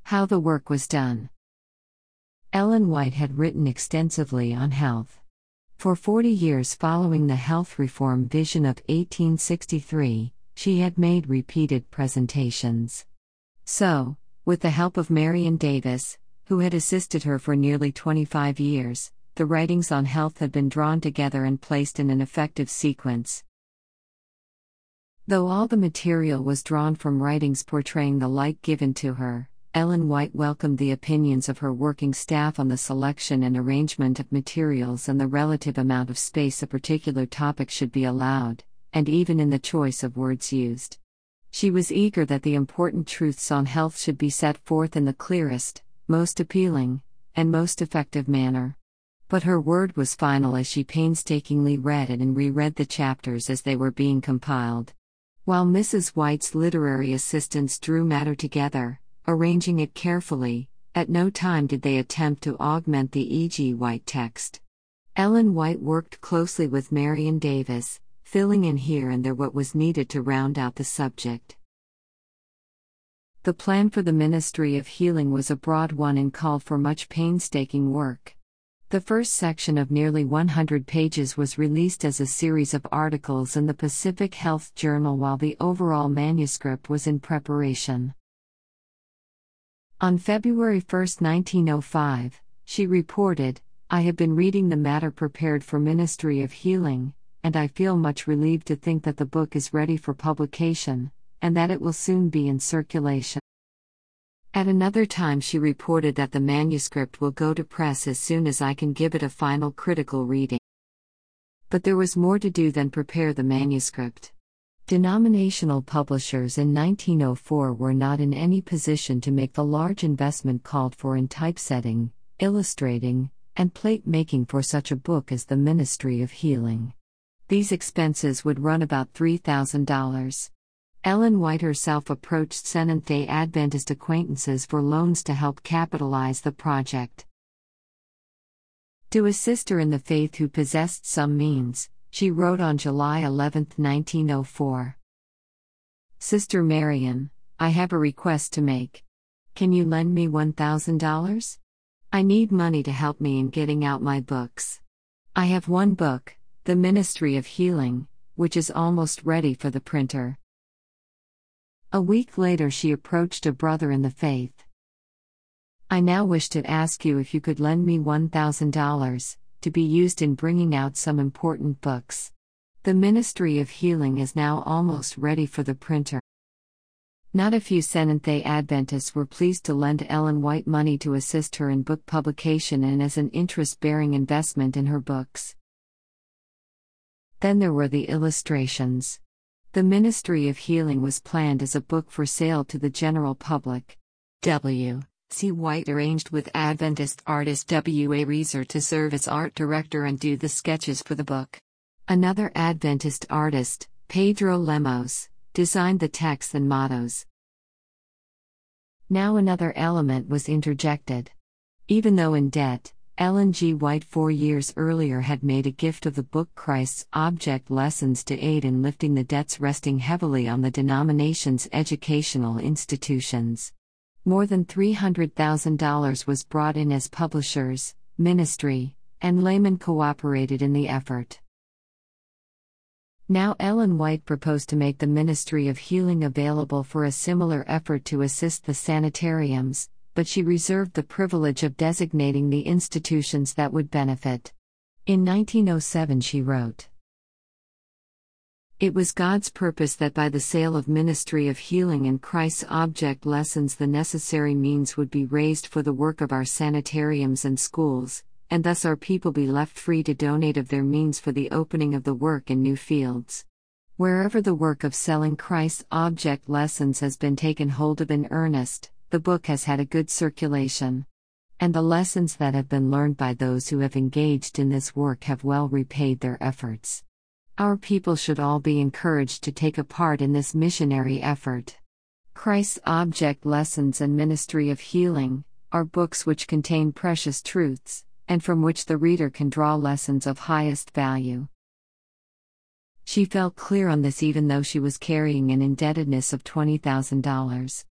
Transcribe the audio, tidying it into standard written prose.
How the work was done. Ellen White had written extensively on health. For 40 years following the health reform vision of 1863, she had made repeated presentations. So, with the help of Marion Davis, who had assisted her for nearly 25 years, the writings on health had been drawn together and placed in an effective sequence. Though all the material was drawn from writings portraying the light given to her, Ellen White welcomed the opinions of her working staff on the selection and arrangement of materials and the relative amount of space a particular topic should be allowed, and even in the choice of words used. She was eager that the important truths on health should be set forth in the clearest, most appealing, and most effective manner. But her word was final as she painstakingly read it and reread the chapters as they were being compiled. While Mrs. White's literary assistants drew matter together, arranging it carefully, at no time did they attempt to augment the E.G. White text. Ellen White worked closely with Marion Davis, filling in here and there what was needed to round out the subject. The plan for the Ministry of Healing was a broad one and called for much painstaking work. The first section of nearly 100 pages was released as a series of articles in the Pacific Health Journal while the overall manuscript was in preparation. On February 1, 1905, she reported, "I have been reading the matter prepared for Ministry of Healing, and I feel much relieved to think that the book is ready for publication, and that it will soon be in circulation." At another time she reported that the manuscript will go to press as soon as I can give it a final critical reading. But there was more to do than prepare the manuscript. Denominational publishers in 1904 were not in any position to make the large investment called for in typesetting, illustrating, and plate making for such a book as the Ministry of Healing. These expenses would run about $3,000. Ellen White herself approached Seventh-day Adventist acquaintances for loans to help capitalize the project. To a sister in the faith who possessed some means, she wrote on July 11, 1904. "Sister Marion, I have a request to make. Can you lend me $1,000? I need money to help me in getting out my books. I have one book, The Ministry of Healing, which is almost ready for the printer." A week later she approached a brother in the faith. "I now wish to ask you if you could lend me $1,000, to be used in bringing out some important books. The Ministry of Healing is now almost ready for the printer." Not a few Seventh-day Adventists were pleased to lend Ellen White money to assist her in book publication and as an interest-bearing investment in her books. Then there were the illustrations. The Ministry of Healing was planned as a book for sale to the general public. W. C. White arranged with Adventist artist W. A. Reeser to serve as art director and do the sketches for the book. Another Adventist artist, Pedro Lemos, designed the text and mottos. Now another element was interjected. Even though in debt, Ellen G. White 4 years earlier had made a gift of the book Christ's Object Lessons to aid in lifting the debts resting heavily on the denomination's educational institutions. More than $300,000 was brought in as publishers, ministry, and laymen cooperated in the effort. Now Ellen White proposed to make the Ministry of Healing available for a similar effort to assist the sanitariums, but she reserved the privilege of designating the institutions that would benefit. In 1907 she wrote, "It was God's purpose that by the sale of Ministry of Healing and Christ's Object Lessons the necessary means would be raised for the work of our sanitariums and schools, and thus our people be left free to donate of their means for the opening of the work in new fields. Wherever the work of selling Christ's Object Lessons has been taken hold of in earnest, the book has had a good circulation. And the lessons that have been learned by those who have engaged in this work have well repaid their efforts. Our people should all be encouraged to take a part in this missionary effort. Christ's Object Lessons and Ministry of Healing are books which contain precious truths, and from which the reader can draw lessons of highest value." She felt clear on this even though she was carrying an indebtedness of $20,000.